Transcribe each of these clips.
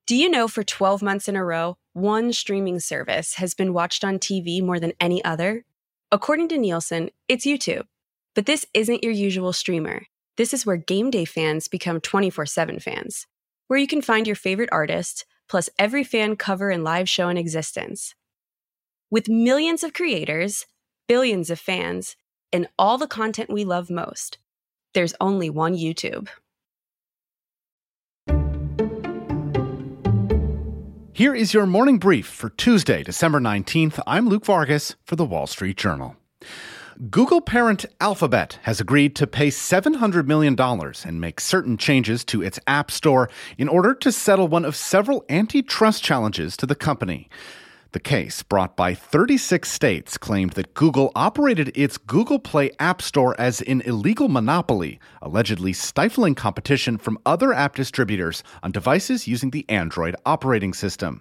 Do you know for 12 months in a row, one streaming service has been watched on TV more than any other? According to Nielsen, it's YouTube. But this isn't your usual streamer. This is where game day fans become 24/7 fans, where you can find your favorite artist, plus every fan cover and live show in existence. With millions of creators, billions of fans, and all the content we love most, there's only one YouTube. Here is your morning brief for Tuesday, December 19th. I'm Luke Vargas for The Wall Street Journal. Google parent Alphabet has agreed to pay $700 million and make certain changes to its App Store in order to settle one of several antitrust challenges to the company. The case, brought by 36 states, claimed that Google operated its Google Play App Store as an illegal monopoly, allegedly stifling competition from other app distributors on devices using the Android operating system.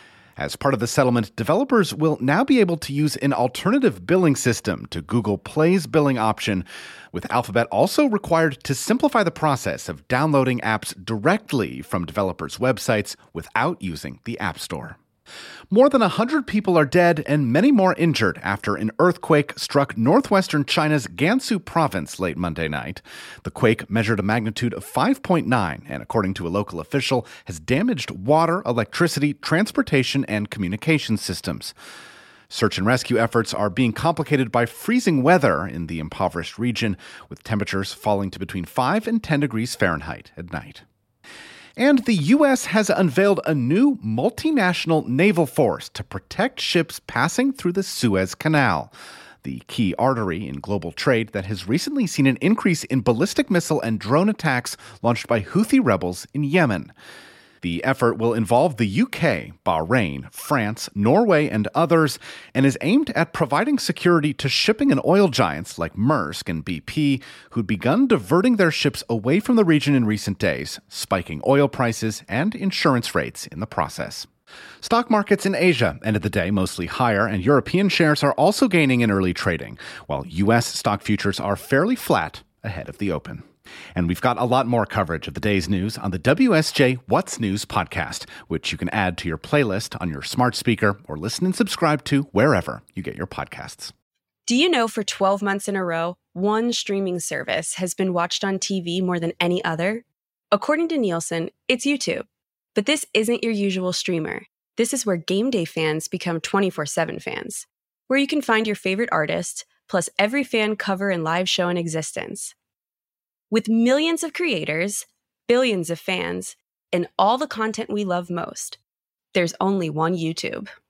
As part of the settlement, developers will now be able to use an alternative billing system to Google Play's billing option, with Alphabet also required to simplify the process of downloading apps directly from developers' websites without using the App Store. More than 100 people are dead and many more injured after an earthquake struck northwestern China's Gansu province late Monday night. The quake measured a magnitude of 5.9 and, according to a local official, has damaged water, electricity, transportation, and communication systems. Search and rescue efforts are being complicated by freezing weather in the impoverished region, with temperatures falling to between 5 and 10 degrees Fahrenheit at night. And the U.S. has unveiled a new multinational naval force to protect ships passing through the Suez Canal, the key artery in global trade that has recently seen an increase in ballistic missile and drone attacks launched by Houthi rebels in Yemen. The effort will involve the UK, Bahrain, France, Norway, and others, and is aimed at providing security to shipping and oil giants like Maersk and BP, who'd begun diverting their ships away from the region in recent days, spiking oil prices and insurance rates in the process. Stock markets in Asia ended the day mostly higher, and European shares are also gaining in early trading, while U.S. stock futures are fairly flat ahead of the open. And we've got a lot more coverage of the day's news on the WSJ What's News podcast, which you can add to your playlist on your smart speaker or listen and subscribe to wherever you get your podcasts. Do you know for 12 months in a row, one streaming service has been watched on TV more than any other? According to Nielsen, it's YouTube. But this isn't your usual streamer. This is where game day fans become 24/7 fans, where you can find your favorite artist, plus every fan cover and live show in existence. With millions of creators, billions of fans, and all the content we love most, there's only one YouTube.